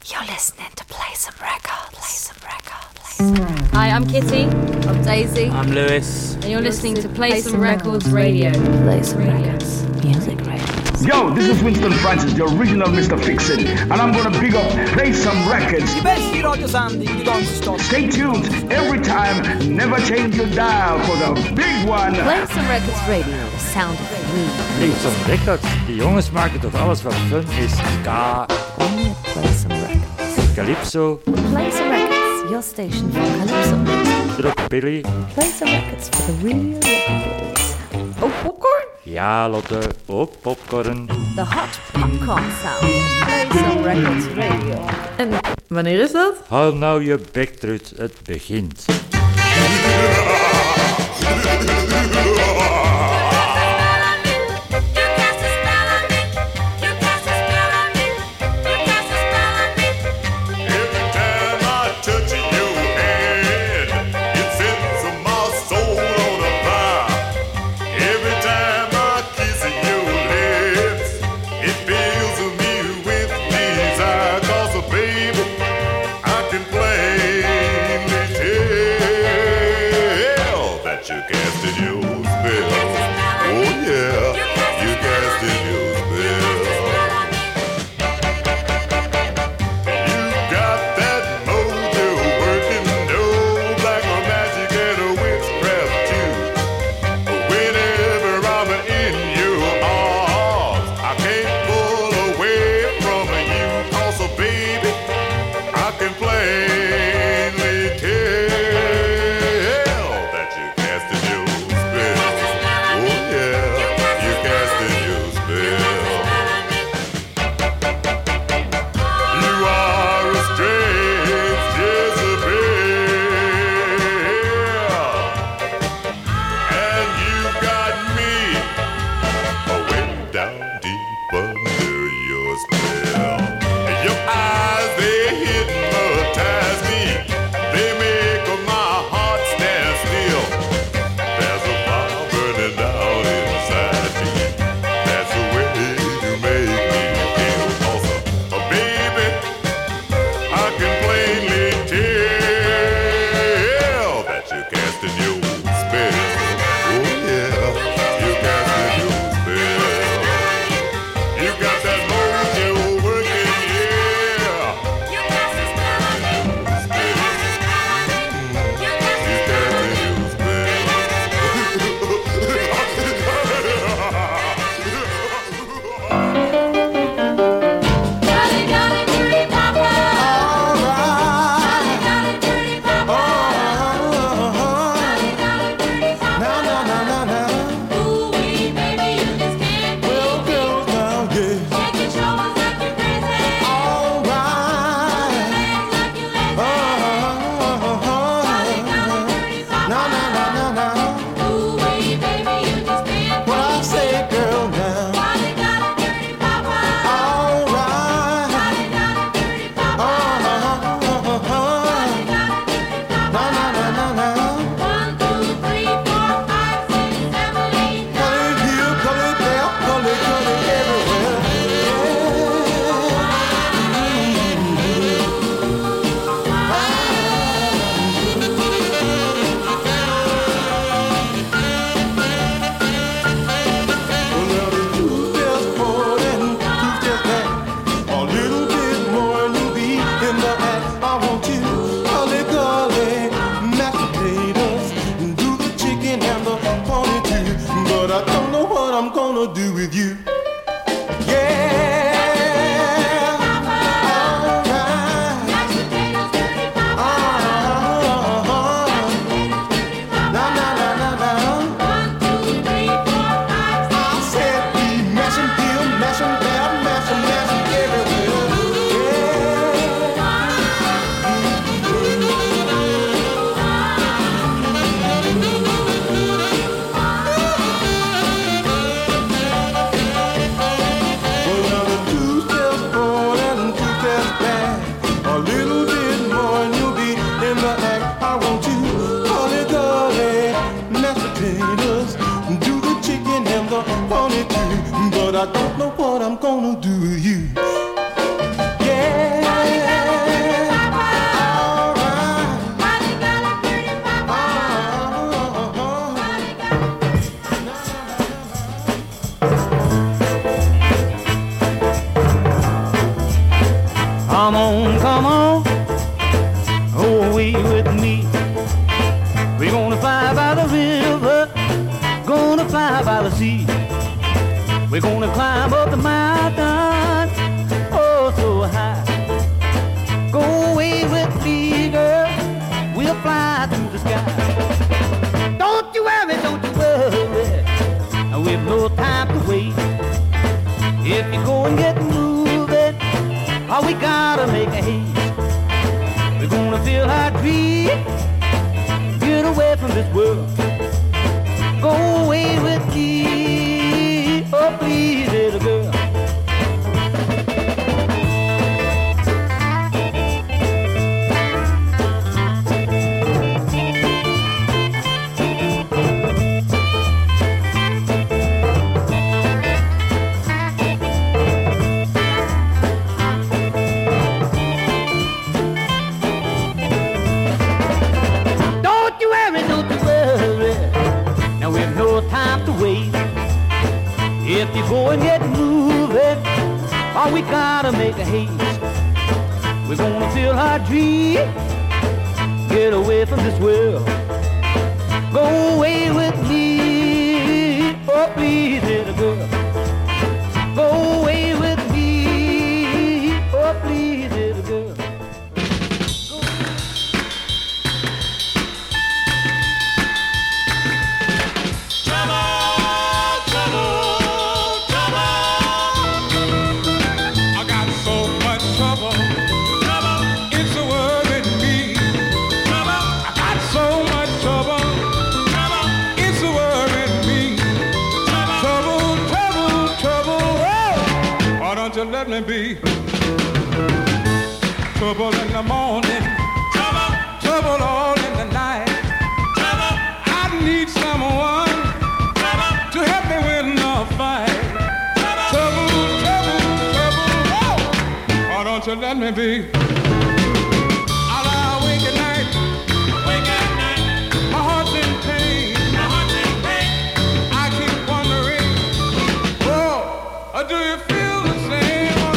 You're listening to Play Some Records. Hi, I'm Kitty. I'm Daisy. I'm Lewis. And you're listening to Play Some Records Radio. Play Some Records. Music Records. Yo, this is Winston Francis, the original Mr. Fix-It, and I'm gonna big up Play Some Records. I bästa radiosändning igång förstås. Stay tuned every time, never change your dial for the big one. Play Some Records Radio, the sound of groove. Play Some Records. De jongens maken tot alles wat fun is. Ska, Only at Play Some Records. calypso, Play Some Records, your station for Calypso music. rockabilly. Play Some Records for the real rockabillies. Oh, popcorn? Ja, Lotte, ook popcorn. The hot popcorn sound. Play Some Records Radio. En wanneer is dat? Hou nou je bek, Trut, het begint. but I don't know what I'm gonna do with you. Yeah. Come on, go away with me. We're gonna fly by the river, gonna fly by the sea. We're gonna climb up the mountain, oh so high. Go away with me, girl, we'll fly through the sky. Don't you worry, we've no time to wait. If you go and get moving, oh, we gotta make a haste. We're gonna feel our dream, get away from this world. Go away with me, oh please, little girl. If you go and get moving, oh, we gotta make a haste. We're gonna feel our dream, get away from this world. Go away with me, oh please, little girl. Go away with me, oh please, little girl. Let me be. Trouble in the morning, trouble all in the night. I need someone to help me win the fight. Trouble, oh, don't you let me be. I lie awake at night, my heart's in pain. I keep wondering, oh, do you feel the same?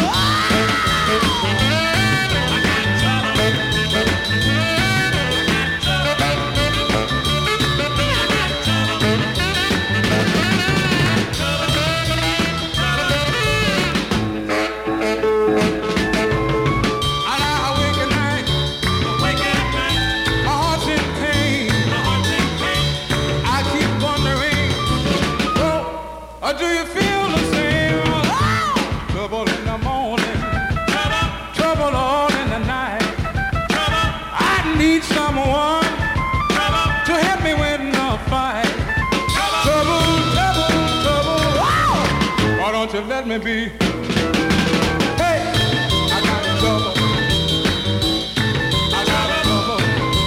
Do you feel the same? Trouble in the morning, trouble all in the night. I need someone to help me win the fight. Trouble, why don't you let me be? Hey, I got trouble. I got trouble.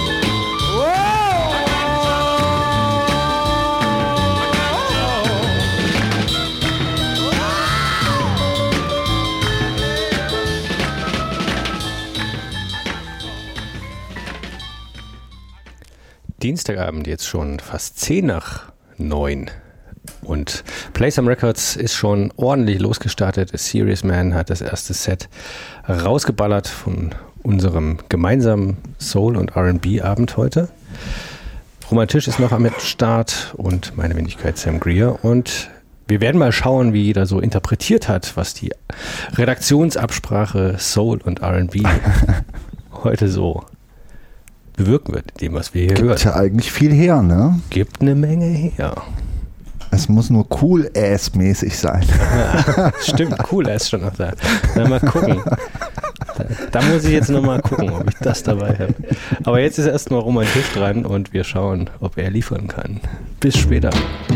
Dienstagabend, jetzt schon fast 8:50 und Playsome Records ist schon ordentlich losgestartet. A Serious Man hat das erste Set rausgeballert von unserem gemeinsamen Soul- und R&B-Abend heute. Roman Tisch ist noch am Start und meine Wenigkeit Sam Greer und wir werden mal schauen, wie jeder so interpretiert hat, was die Redaktionsabsprache Soul und R&B heute so bewirken wird, dem, was wir hier hören. Gibt ja eigentlich viel her, ne? Gibt eine Menge her. Es muss nur Cool-Ass-mäßig sein. Ja, stimmt, Cool-Ass schon noch da. Na, mal gucken. Da muss ich jetzt noch mal gucken, ob ich das dabei habe. Aber jetzt ist erstmal Roman Tisch dran und wir schauen, ob er liefern kann. Bis später.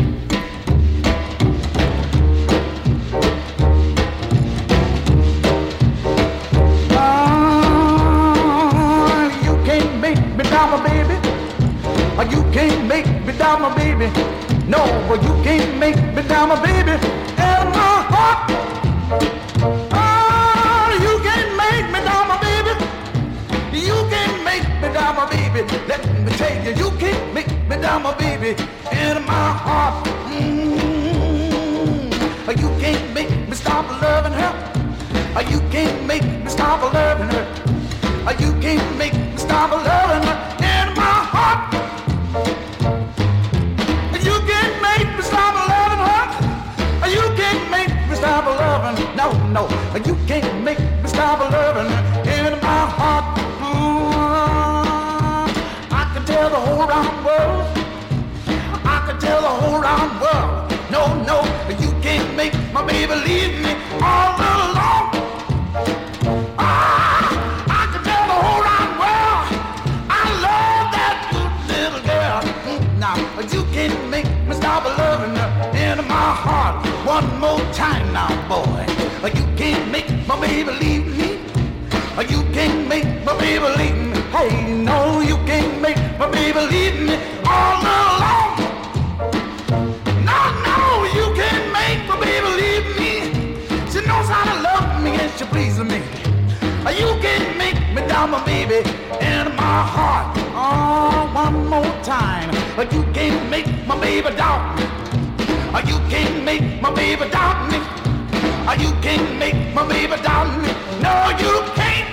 You can't make me down, my baby. No, but you can't make me down, my baby. And my heart. Oh, you can't make me down, my baby. You can't make me down, my baby. Let me tell you, you can't make me down, my baby. And my heart. You can't make me stop loving her. You can't make me stop loving her. You can't make me stop loving her in my heart. You can't make me stop loving her. You can't make me stop loving. No, no, you can't make me stop loving her in my heart. I can tell the whole round world. I can tell the whole round world. No, no, you can't make my baby leave me all alone. I can tell the whole round world I love that good little girl. Now, you can't make me stop loving her in my heart. One more time now, boy. You can't make my baby leave me. You can't make my baby leave me. Hey, no, you can't make my baby leave me all alone. No, no, you can't make my baby leave me. She knows how to love me and she pleases me. You can't make me down, my baby, in my heart. Oh, one more time. You can't make my baby doubt me. You can't make my baby doubt me. You can't make my baby doubt me. No, you can't.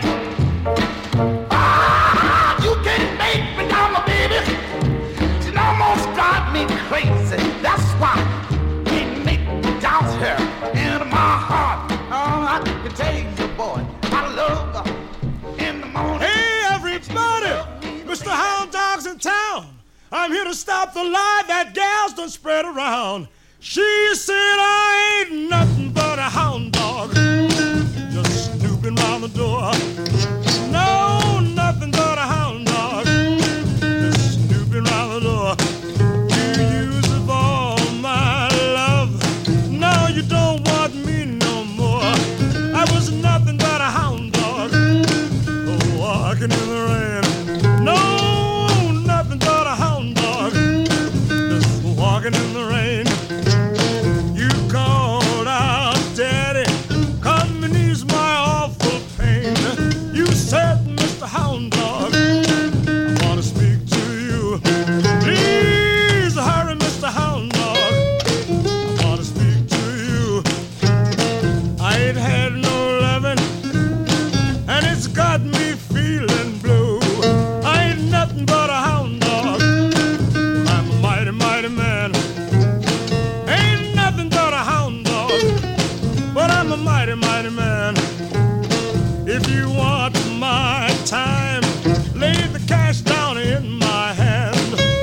You can't make me down, my baby. She almost drive me crazy. That's why you can't make me doubt her in my heart. Oh, I can tell you, boy, I love her in the morning. Hey, everybody, Mr. Hound Dog's in town. I'm here to stop the lie that gals done spread around. She said I ain't nothing but a hound dog, just snooping round the door. No, nothing but a hound dog, just snooping round the door. You use up all my love, now you don't want me no more. I was nothing but a hound dog, walking in the rain. No, nothing but a hound dog, just walking in the rain. You called out, Daddy, come and ease my awful pain. You said, Mr. Hound Dog, I want to speak to you. Please hurry, Mr. Hound Dog, I want to speak to you. I ain't had no loving, and it's got me feeling blue. I ain't nothing but a hound dog, I'm a mighty, mighty man. Ain't nothing but a hound dog, but I'm a mighty, mighty man. If you want my time, lay the cash down in my hand.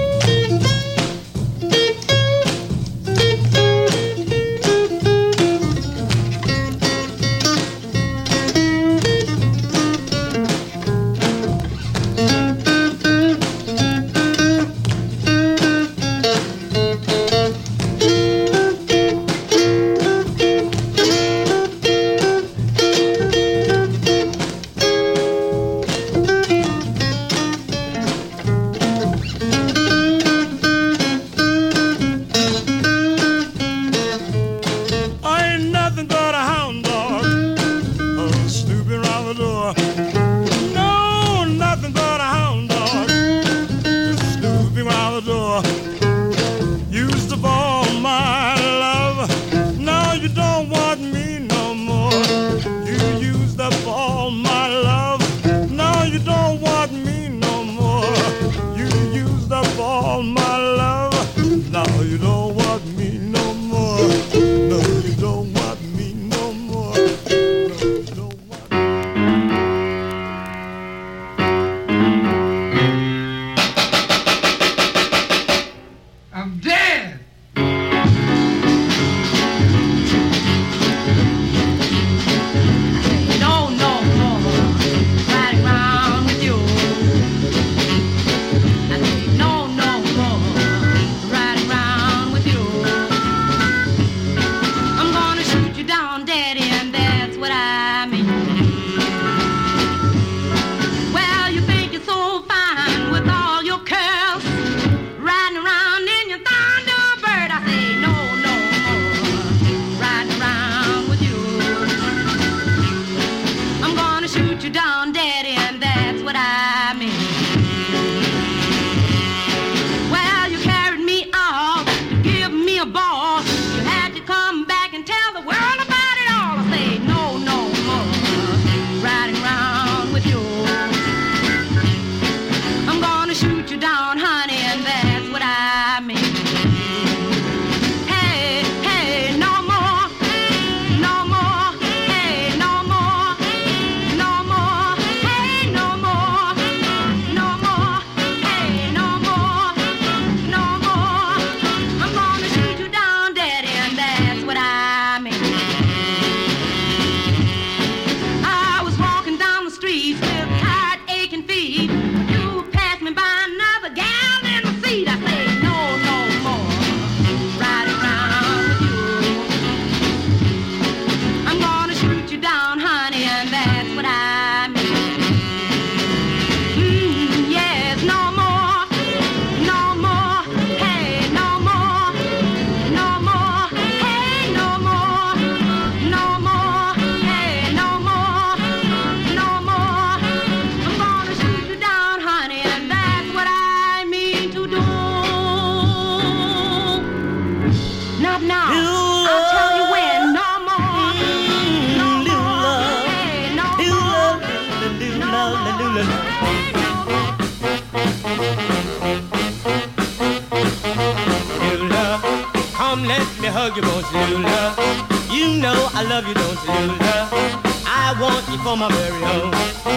I ain't nothing but a hound dog, snooping round the door. No, nothing but a hound dog, snooping round the door. Used up all my love, now you don't want me no more. You used up all my love, now you don't want me no more. You used up all my love, now you don't want me no more. No, you don't want me no more. No, you don't want me. I'm dead. No, no more riding around with you. I say no, no more riding around with you. I'm gonna shoot you down, Daddy, and that's what I mean. Well, you think you're so fine with all your curls, riding around in your Thunderbird. I say no, no more riding around with you. I'm gonna shoot you down, Daddy, and that's what I mean. Well, you carried me off, you give me a ball. You had to come back and tell the world about it all. I say no, no more Lula, come let me hug you, won't you, Lula? You know I love you, don't you, Lula? I want you for my very own.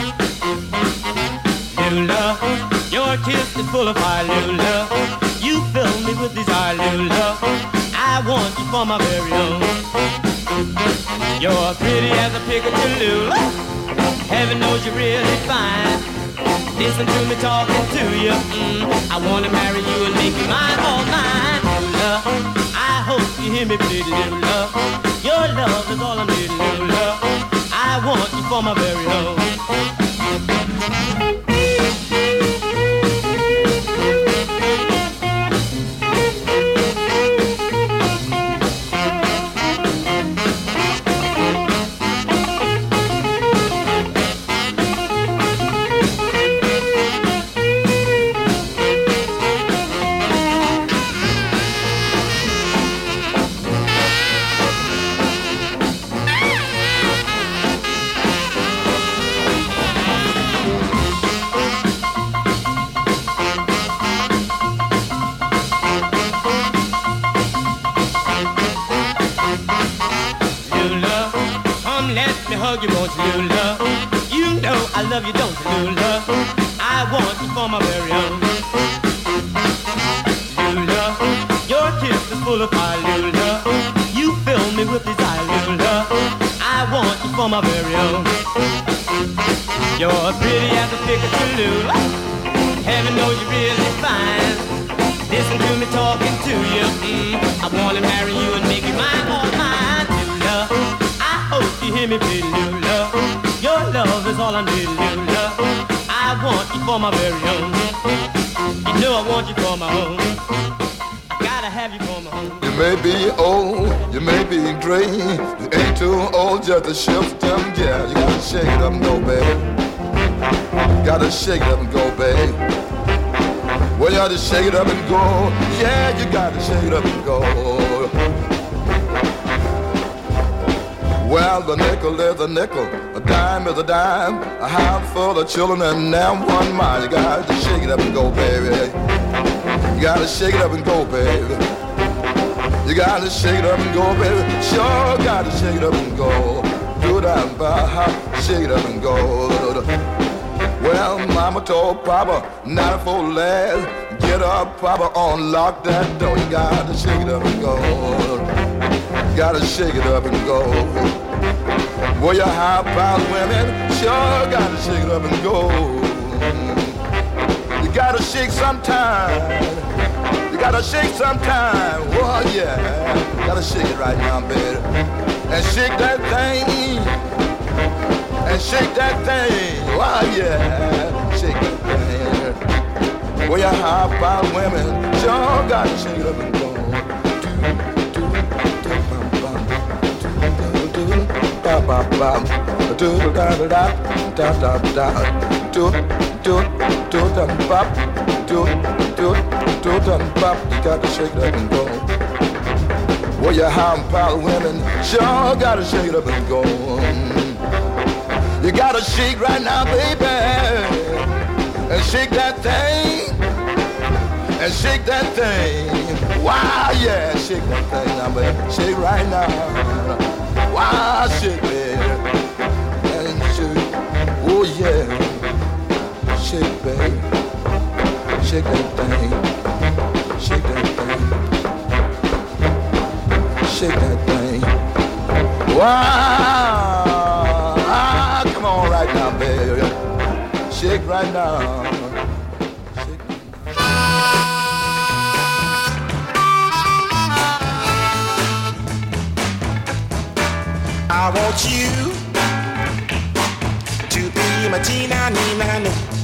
Lula, your kiss is full of fire, Lula. You fill me with desire, Lula. I want you for my very own. You're pretty as a picture, Lula. Heaven knows you're really fine. Listen to me talking to you. I wanna marry you and make you mine, all mine. Lula, I hope you hear me bleed, Lula. Your love is all I need, Lula. I want you for my very own. Hug you, won't you, Lula? You know I love you, don't you, Lula? I want you for my very own. Lula, your kiss is full of fire, Lula. You fill me with desire, Lula. I want you for my very own. You're pretty as a picture, Lula. Heaven knows you're really fine. Listen to me talking to you. I wanna marry you and make you mine, all mine, Lula. Hope you hear me, please, Lula. Your love is all I need, Lula. I want you for my very own. You know I want you for my own. I gotta have you for my own. You may be old, you may be gray. You ain't too old just to shift them, yeah. You gotta shake it up and go, baby. Gotta shake it up and go, baby. Well, you gotta shake it up and go. Yeah, you gotta shake it up and go. Well, the nickel is a nickel, a dime is a dime, a house full of children and them one mile. You got to shake it up and go, baby. You got to shake it up and go, baby. You got to shake it up and go, baby. Sure got to shake it up and go. Do that, shake it up and go. Well, mama told papa, not for last. Get up, papa, unlock that door. You got to shake it up and go. Gotta shake it up and go. Well, you high-power women sure gotta shake it up and go. You gotta shake sometime. You gotta shake sometime. Oh, yeah. Gotta shake it right now, baby. And shake that thing. And shake that thing. Oh, yeah. Shake that thing. Well, you high-power women sure gotta shake it up and go. Ba ba do da da da da da da do da ba do da ba. You got to shake it up and go. Well, you high-power women sure got to shake it up and go. You got to shake right now, baby, and shake that thing, and shake that thing. Wow, yeah, shake that thing now, baby. Shake right now. Wow, shake, baby, and shake, oh yeah, shake, baby, shake that thing, shake that thing, shake that thing. Wow, come on right now, baby, shake right now. I want you to be my Tina Nina.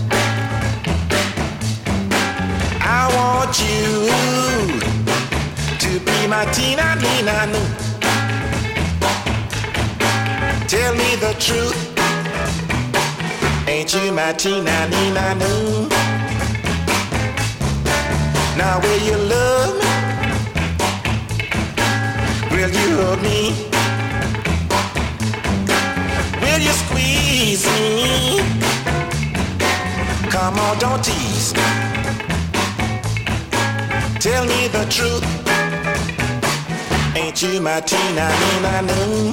I want you to be my Tina Nina. Tell me the truth, ain't you my Tina Nina? Now will you love me? Will you hug me? Will you squeeze me? Come on, don't tease. Tell me the truth. Ain't you my Tina, Nina, Noo?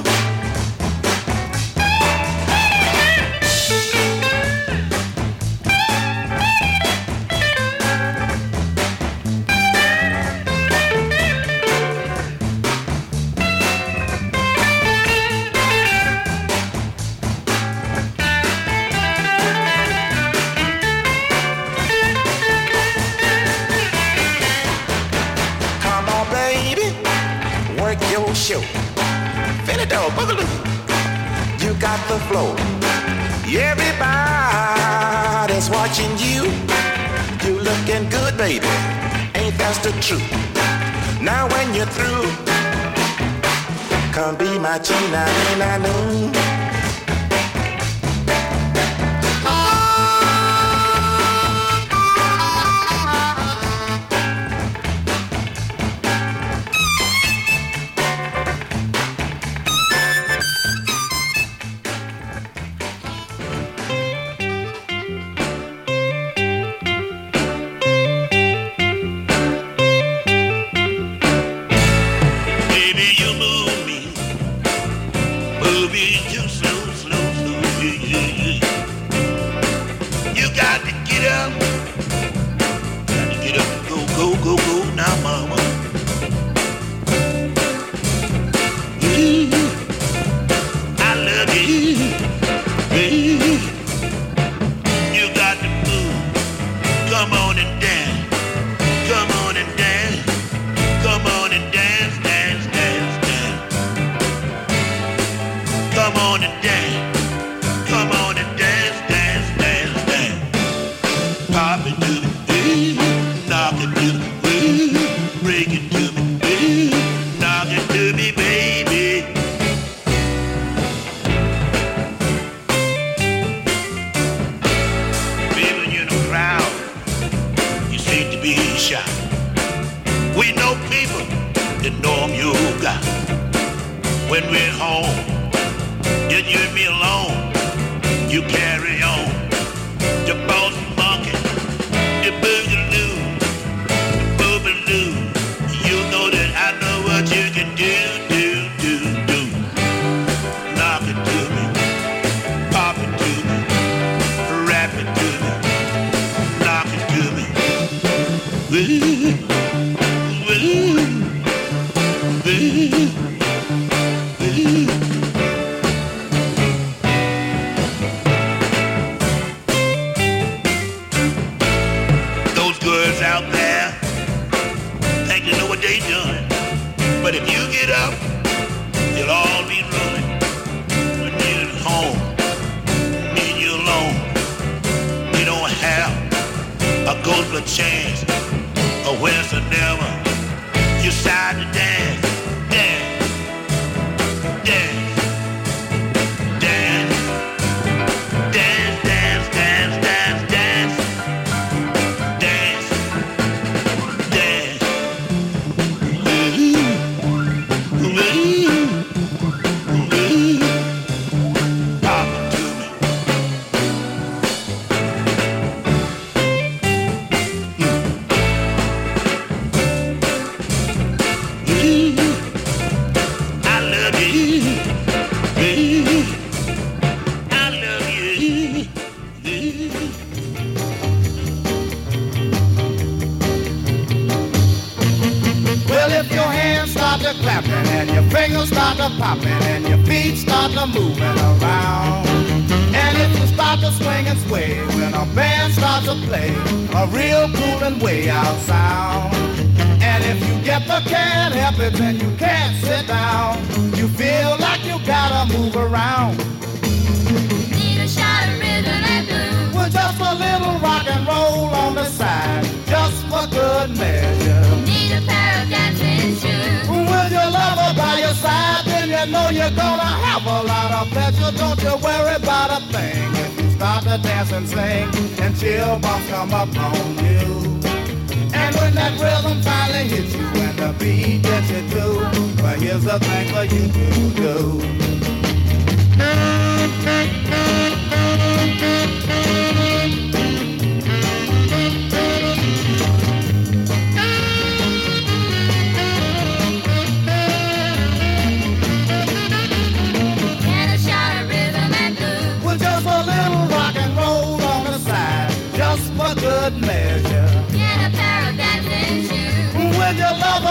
Show. Finito, boogaloo. You got the flow. Everybody's watching you. You looking good, baby. Ain't that the truth? Now when you're through, come be my Tina, Nina, Noo.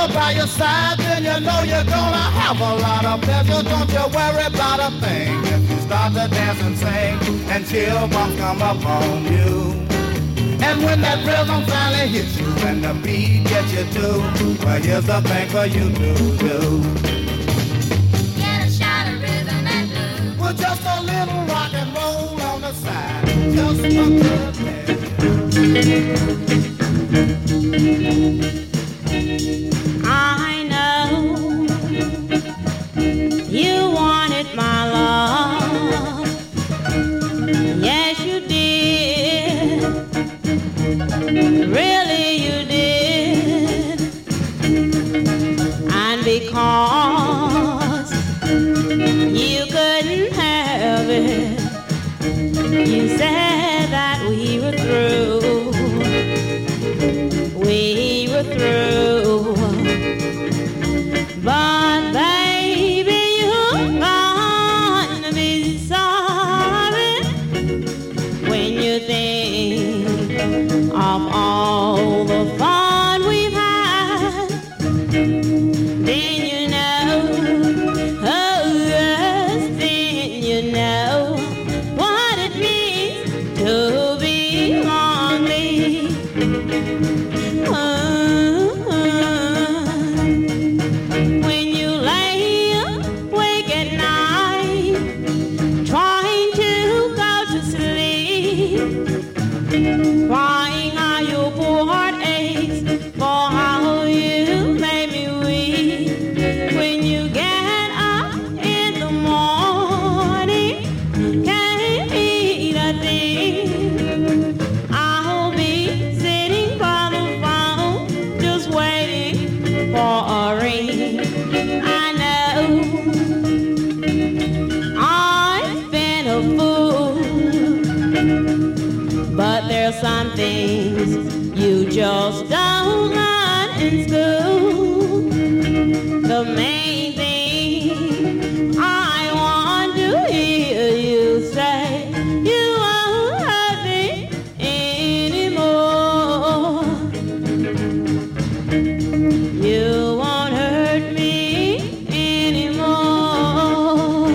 lover by your side, then you know you're gonna have a lot of pleasure. Don't you worry about a thing if you start to dance and sing and chill bumps come up on you. And when that rhythm finally hits you and the beat gets you too, well, here's the thing for you to do. Get a shot of rhythm and blues. Well, just a little rock and roll on the side, just a good I know you wanted my love. Yes, you did. Really, you did. And because you couldn't have it, you said that we were through. We were through. But baby, you're gonna be sorry when you think of all the fun we've had. Then you know, oh yes, then you know what it means to be lonely. When you lay awake at night, trying to go to sleep, crying out your poor heart aches for how you made me weep. When you get up in the morning, can't eat a thing, I'll be sitting by the phone, just waiting for a ring. I know I've been a fool, but there's some things you just don't learn in school. The main thing I want to hear you say, you won't hurt me anymore. You won't hurt me anymore.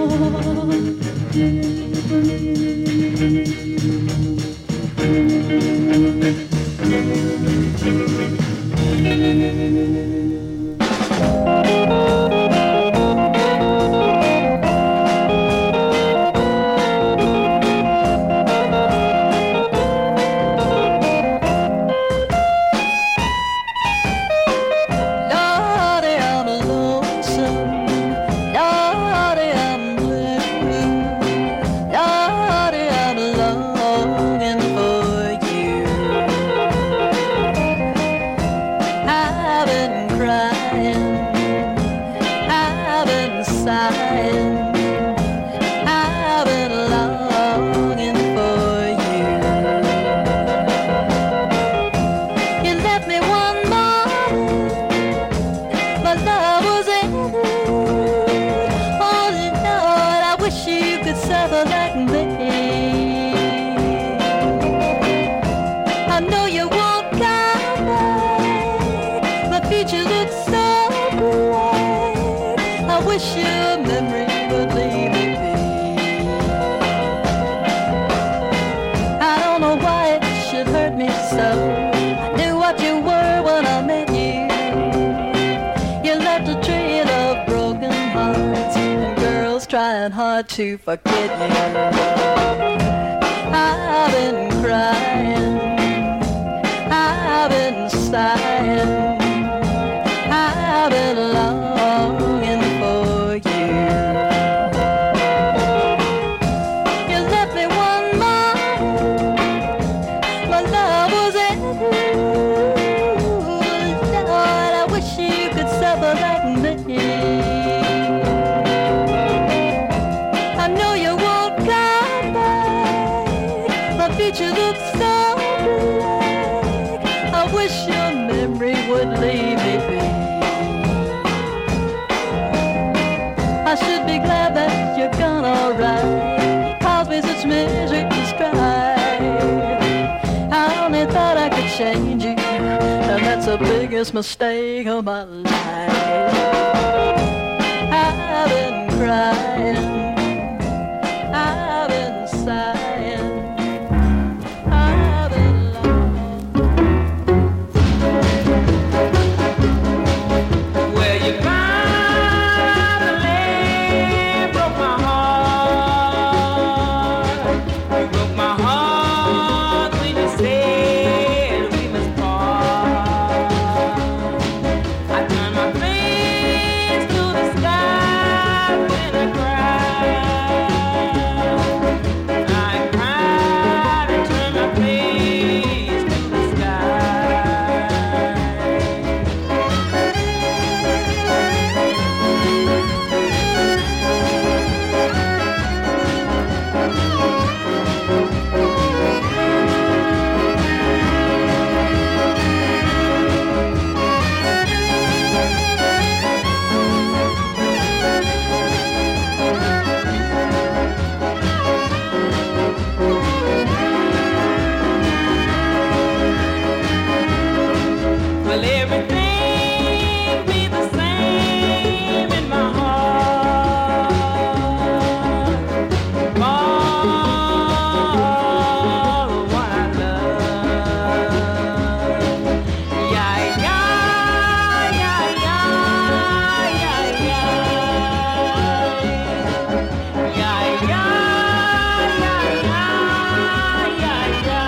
Lordy, I'm lonesome. Lordy, I'm blue. Lordy, I'm longing for you. I've been crying. I've been sighing. I've been longing for you. You left me one morning, my love was ended. Oh Lord, I wish you could suffer like me. I know you won't come back. My future looks so bright. I wish your memory would leave me be. I don't know why it should hurt me so. I knew what you were when I met you. You left a trail of broken hearts and girls trying hard to forget you. I've been crying. I've been sighing. I've been longing for you. You left me one morning, my love was ended. Lord, I wish you could suffer like me. I know you won't come back. My future looks so black. I wish your memory would leave me be. I should be glad that you're gone, alright. Caused me such misery and strife. I only thought I could change you, and that's a the biggest mistake of my life. I've been crying, I've been sighing, I've been lying. Well, you finally broke my heart. You broke my heart when you said we must part. I turned my face to the sky when I cried. I cried and turned my face to the Will everything be the same in my heart? All what I love. Yeah, yeah, yeah, yeah, yeah, yeah. Yeah, yeah, yeah, yeah,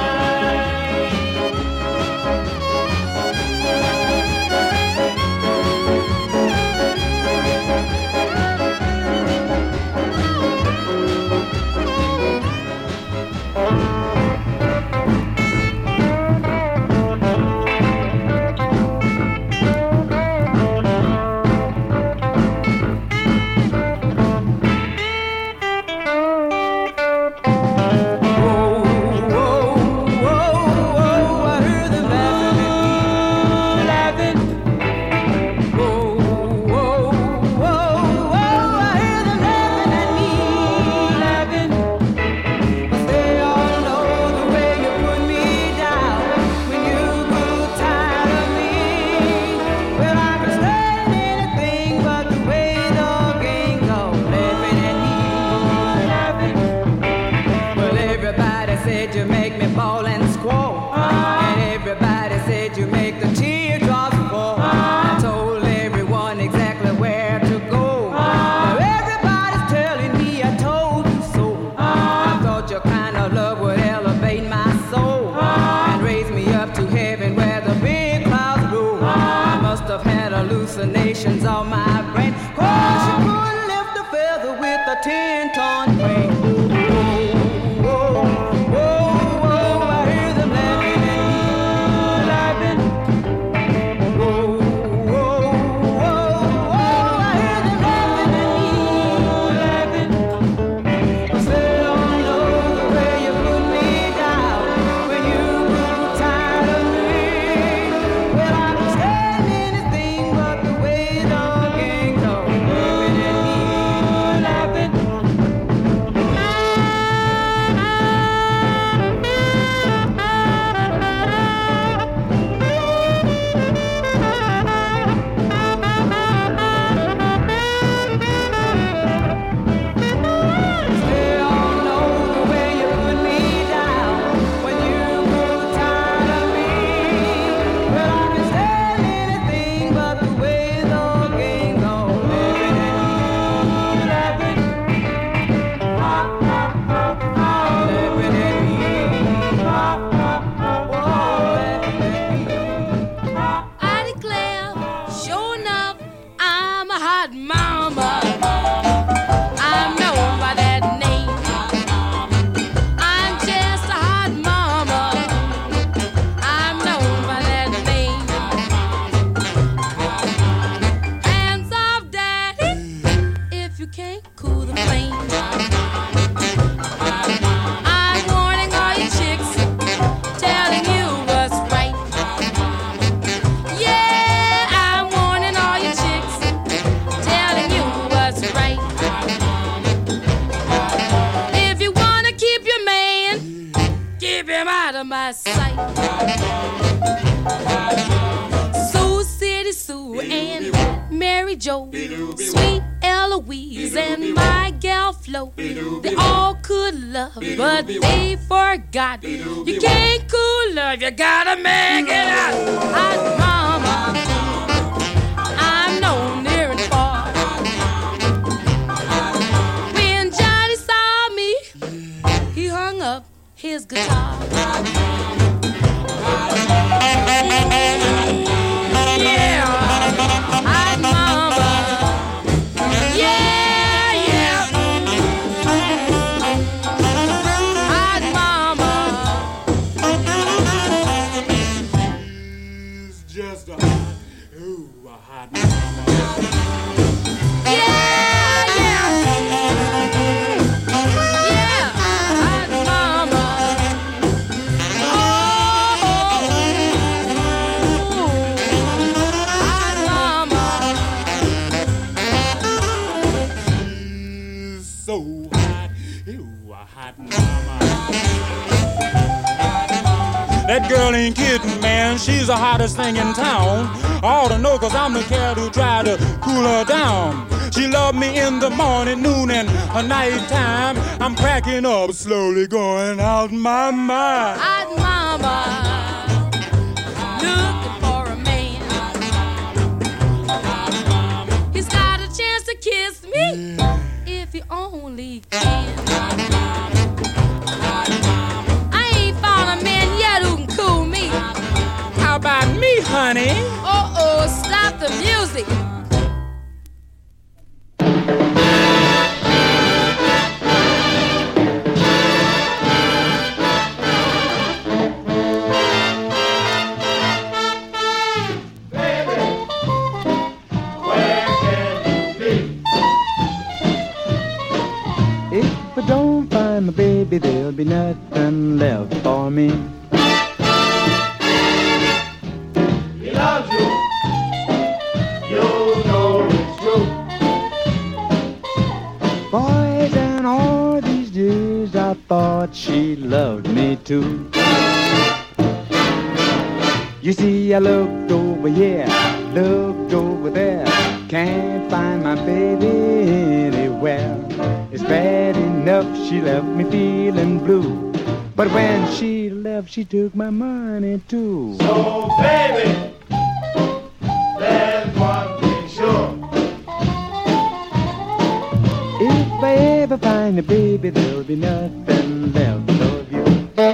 Well, everybody said you make me bawl and squall, and everybody said you make the teardrops fall. I told everyone exactly where to go. Now everybody's telling me I told you so. I thought your kind of love would elevate my soul and raise me up to heaven where the big clouds roll. I must have had hallucinations on my brain, 'cause you couldn't lift a feather with a 10-ton crane. my sight. Mary Jo, sweet Eloise, and my gal Flo. They all could love, but they forgot. You can't cool love, you gotta make it out. Hot mama, I'm no near and far. When Johnny saw me, he hung up his guitar. Yeah, hot mama. Yeah, yeah. Hot mama. It's just a hot mama. Yeah, yeah. Yeah, hot mama. Oh, hot mama. So hot, a hot mama. That girl ain't kidding, man. She's the hottest thing in town. I ought to know, cause I'm the cat who tried to cool her down. She loved me in the morning, noon, and night time. I'm cracking up, slowly going out my mind. Hot mama, looking for a man. He's got a chance to kiss me if he only can. I ain't found a man yet who can cool me. How about me, honey? Uh-oh, stop the music. If I don't find my baby, there'll be nothing left for me. He loves you. You know it's true. Boys, and all these years I thought she loved me too. You see, I looked over here, looked over there, can't find my baby anywhere. It's bad enough she left me feeling blue, but when she left, she took my money too. So, baby, there's one thing sure. If I ever find a baby, there'll be nothing left of you.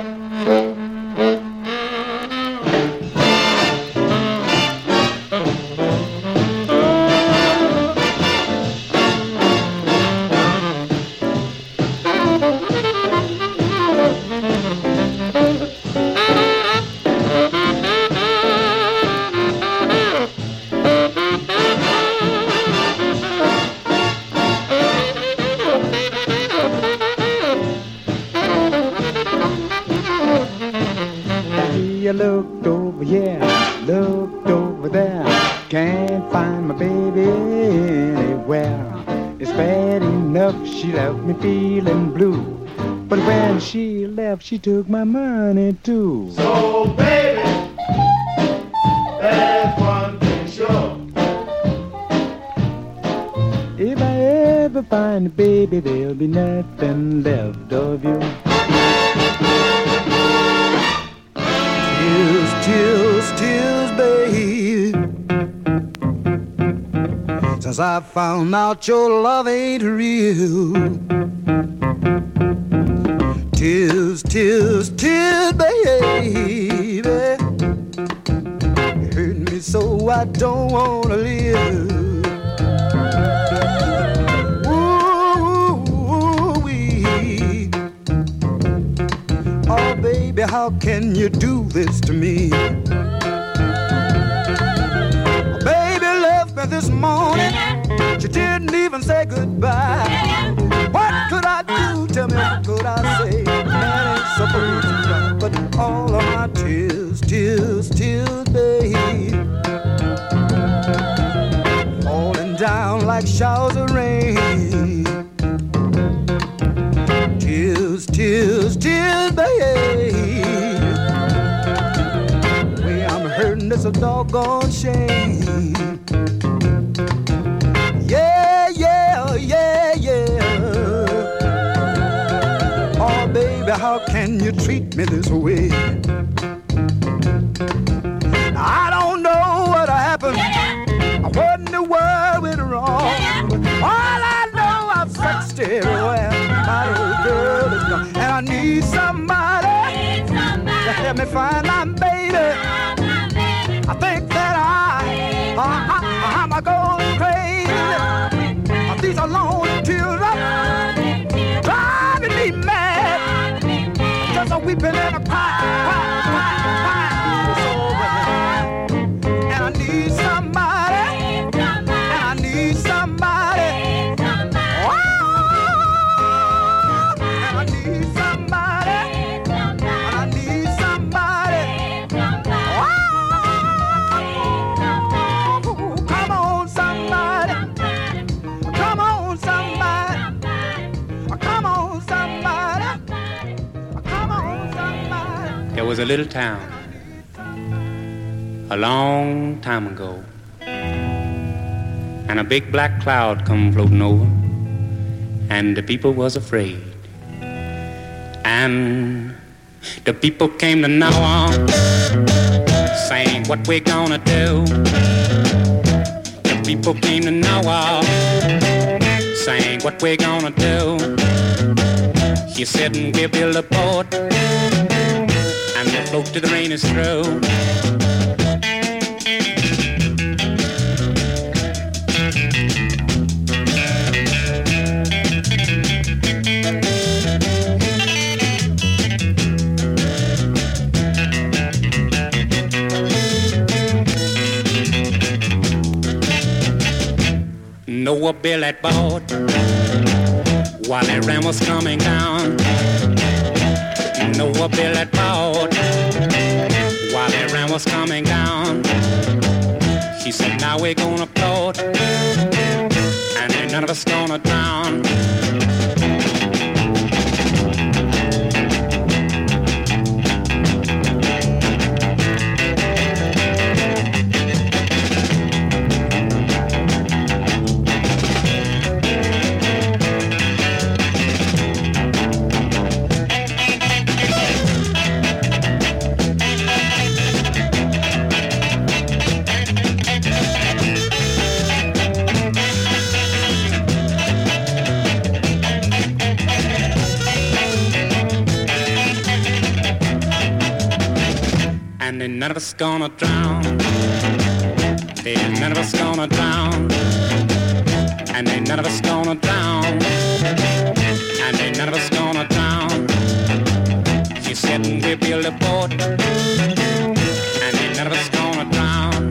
I looked over here, looked over there, can't find my baby anywhere. It's bad enough she left me feeling blue, but when she left, she took my money too. So, baby, there's one thing sure. If I ever find a baby, there'll be nothing left of you. Tears, tears, tears, babe. Since I found out your love ain't real. Tears, tears, tears, baby. You hurt me so I don't wanna live. Ooh-wee. Oh, baby, how can you do this to me? Baby left me this morning. She didn't even say goodbye. What could I do? Tell me, what could I say? Man ain't supposed to cry, but all of my tears, tears, tears, babe, falling down like showers of rain. Tears, tears, tears, babe. The way I'm hurting, it's a doggone shame. can you treat me this way? I don't know what happened. What in the world went wrong? All I know, I've searched everywhere. My little girl is gone, and I need somebody to help me find my baby. I think that I'm going crazy. These are lonely children driving me mad. Just a weeping and a crying. And I need somebody. And I need somebody. Oh, and I need somebody. And I need somebody. Oh, come on, somebody. Come on, somebody. Come on, somebody. Come on, somebody. There was a little town a long time ago, and a big black cloud come floating over, and the people was afraid, and the people came to Noah, saying, what we gonna do? The people came to Noah, saying, what we gonna do? He said, and we'll build a boat, and we'll float till the rain is through. Noah built that boat while that rain was coming down. Noah built that boat while that rain was coming down. He said, now we're gonna float, and ain't none of us gonna drown. And ain't none of us gonna drown. Ain't none of us gonna drown. And ain't none of us gonna drown. And ain't none of us gonna drown. He said, and we build a boat, and ain't none of us gonna drown.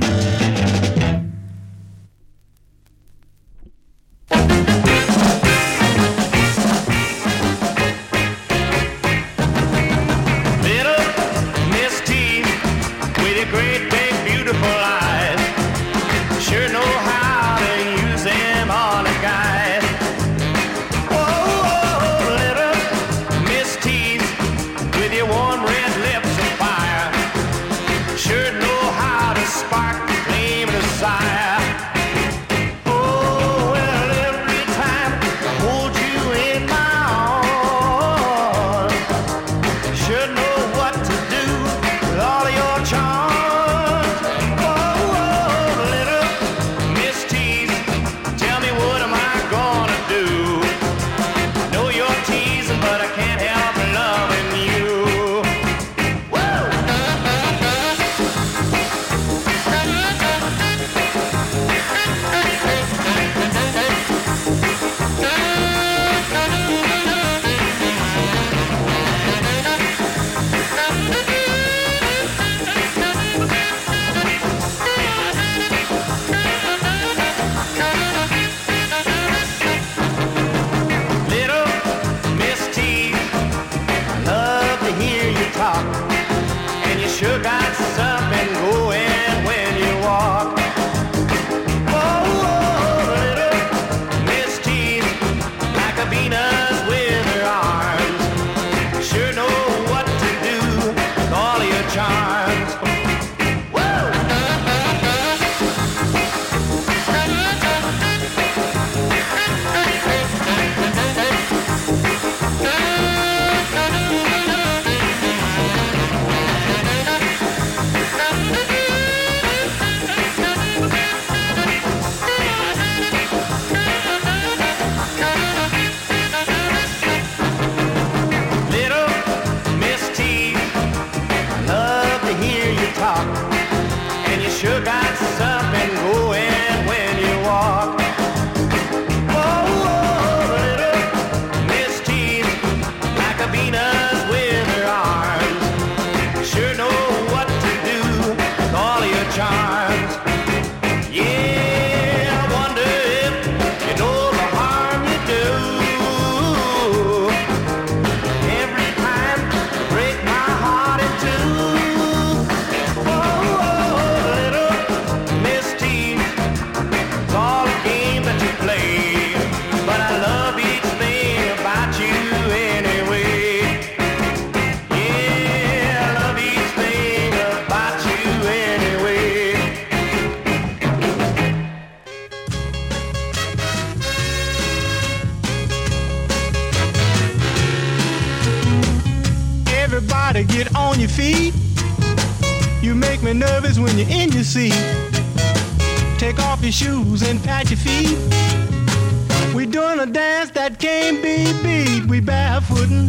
Everybody get on your feet. You make me nervous when you're in your seat. Take off your shoes and pat your feet. We doing a dance that can't be beat. We barefootin'.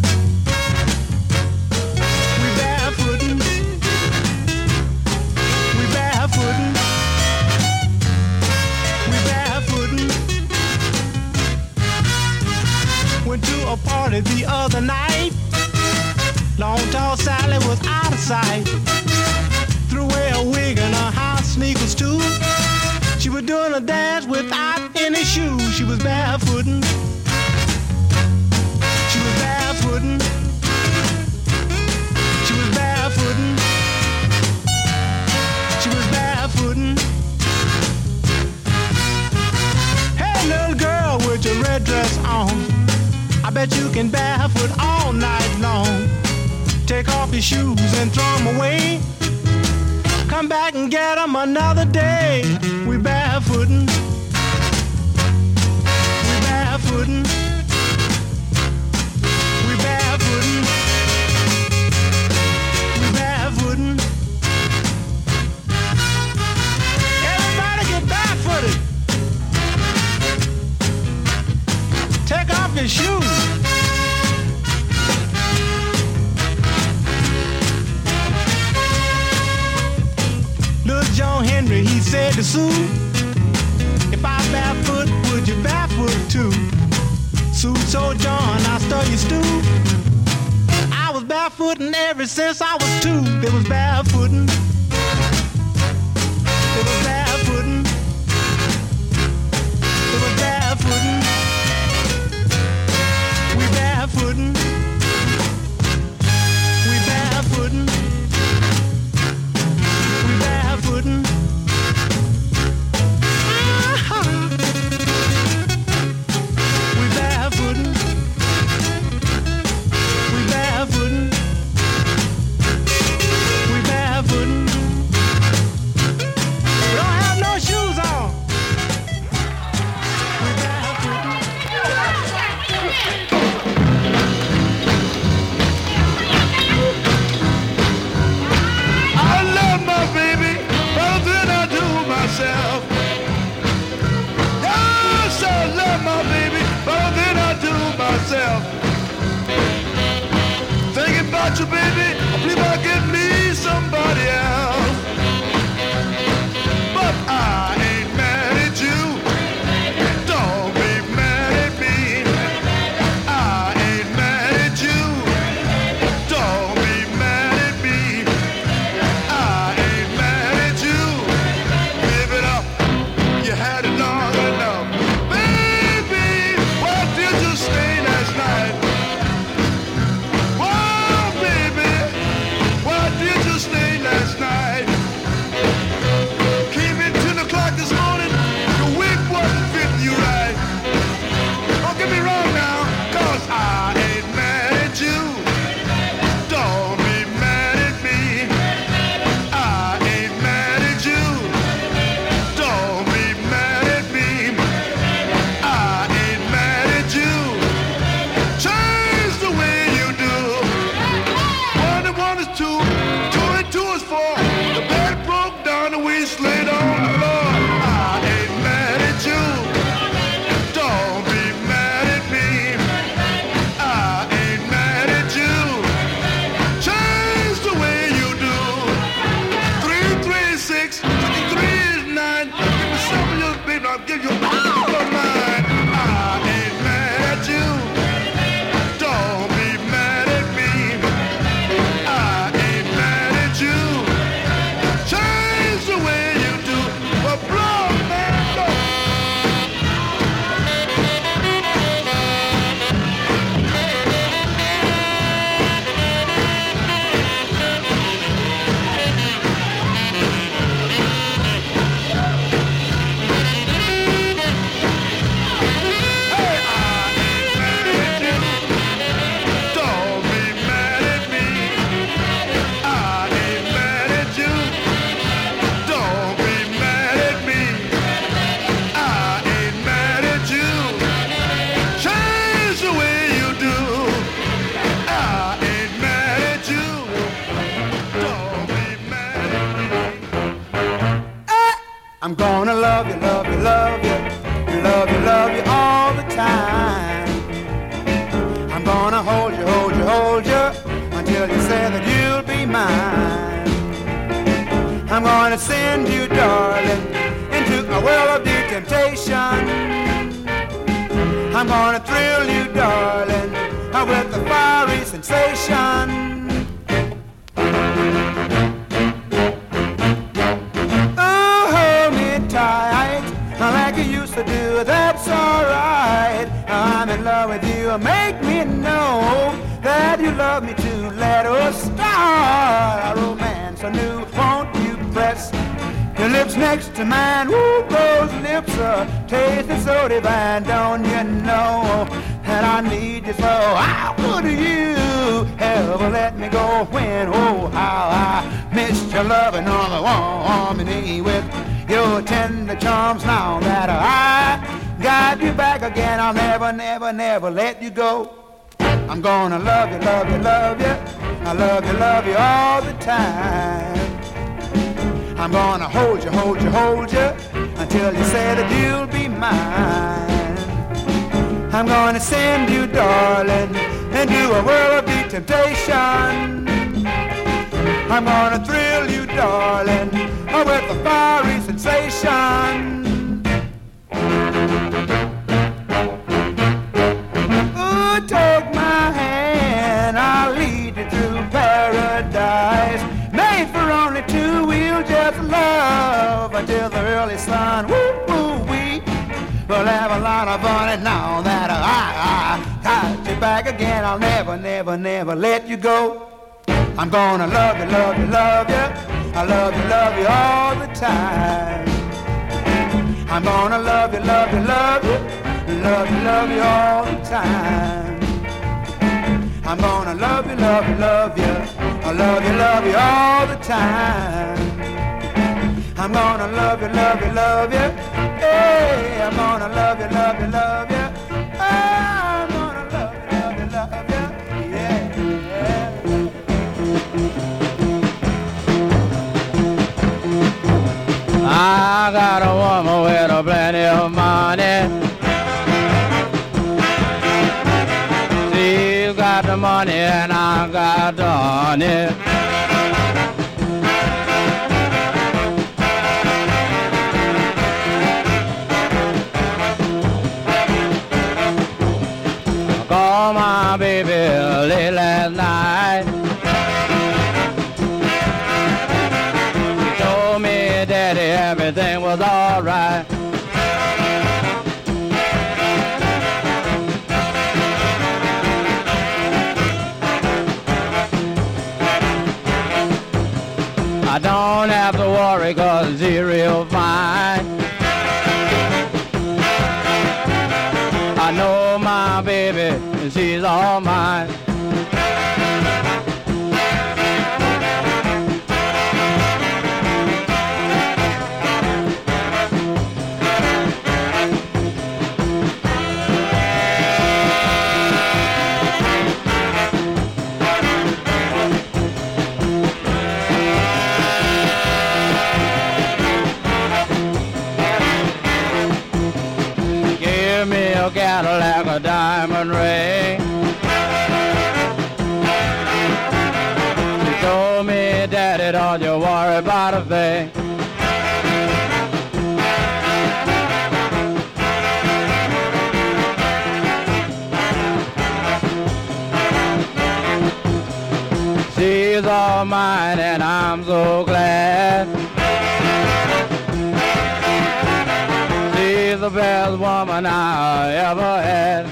We barefootin'. We barefootin'. We barefootin'. Went to a party the other night. Long tall Sally was out of sight. Threw away her wig and her high sneakers too. She was doing a dance without any shoes. She was barefootin'. She was barefootin'. She was barefootin'. She was barefootin'. Hey little girl with your red dress on, I bet you can barefoot all night long. Take off your shoes and throw them away. Come back and get them another day. We barefootin'. We barefootin'. We barefootin'. We barefootin'. Everybody get barefooted. Take off your shoes. Little John Henry, he said to Sue, if I barefoot, would you barefoot too? Sue told John, I stir your stew. I was barefootin' ever since I was 2. They was barefootin'. They was barefootin'. They was barefootin'. We barefootin'. We barefootin'. We barefootin'. We barefootin'. We barefootin'. We barefootin'. We don't have no shoes on. We barefootin'. I love my baby better than I do myself. Yes, I love my baby better than I do myself. Thinking about you, baby, I believe I'll get me somebody else. But I ain't mad at you. Don't be mad at me. I ain't mad at you. Don't be mad at me. I ain't mad at you. Give it up. You had it long enough. Baby, why did you stay last night? Whoa, baby, why did you stay last night? Came in 10 o'clock this morning. Your wig wasn't fitting you right. Don't get me wrong now, 'cause I ain't mad at you. Don't be mad at me. I ain't mad at you. Don't be mad at me. I ain't mad at you. Change the way you do. 1 and 1 is 2. 2 and 2 is 4. The bed broke down and we slid on the floor. I ain't mad at you. Don't be mad at me. I ain't mad at you. Change the way you do. 3, 3 is 6. 3 is 9. Give me some of your baby. I'll give you all of mine. I ain't mad at you. Don't be mad at me. I ain't mad at you. I'm gonna love you, love you, love you, love you, love you all the time. I'm gonna hold you, hold you, hold you until you say that you'll be mine. I'm gonna send you, darling, into a world of deep temptation. I'm gonna thrill you, darling, with a fiery sensation. Oh, hold me tight, like you used to do, that's alright. I'm in love with you, make me know that you love me too. Let us start a romance anew, won't you press your lips next to mine? Ooh, those lips taste so divine. Don't you know that I need you so? How would you ever let me go when? Oh, how I missed your loving on the warm knee with your tender charms. Now that I got you back again, I'll never, never, never let you go. I'm gonna love you, love you, love you. I love you all the time. I'm gonna hold you, hold you, hold you until you say that you'll be mine. I'm gonna send you, darling, into a world of deep temptation. I'm gonna thrill you, darling, with a fiery sensation. Ooh, take my hand, I'll lead you through paradise. Made for only two, we'll just love until the early sun. Woo, woo, we will have a lot of fun. And now that I got you back again, I'll never, never, never let you go. I'm gonna love you, love you, love you. I love you all the time. I'm gonna love you, love you, love you. Love you all the time. I'm gonna love you, love you, love you. I love you all the time. I'm gonna love you, love you, love you. Hey, I'm gonna love you, love you, love you. I'm gonna love you, love you, love you. Yeah, yeah. I got a woman with a plenty of money. She's got the money and I got the honey. I called my baby late last night. She told me, Daddy, everything was alright. I don't have to worry 'cause she's real fine. I know my baby, she's all mine. A Cadillac, a diamond ring. She told me, Daddy, don't you worry about a thing. She's all mine and I'm so glad. She's the best woman I ever had.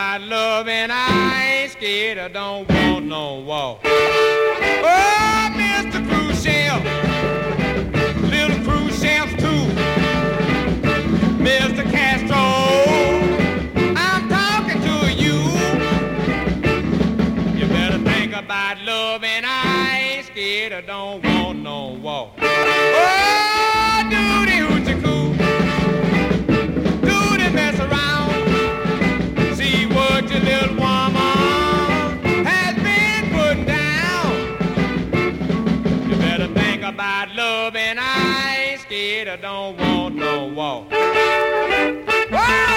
about love and I ain't scared, I don't want no walk. Oh, Mr. Cruise Shell, little cruise shells too. Mr. Castro, I'm talking to you. You better think about love and I ain't scared, I don't want no walk. Oh, duty hoochie coo, duty mess around. See what your little woman has been putting down. You better think about love and I ain't scared, I don't want no walk. Oh!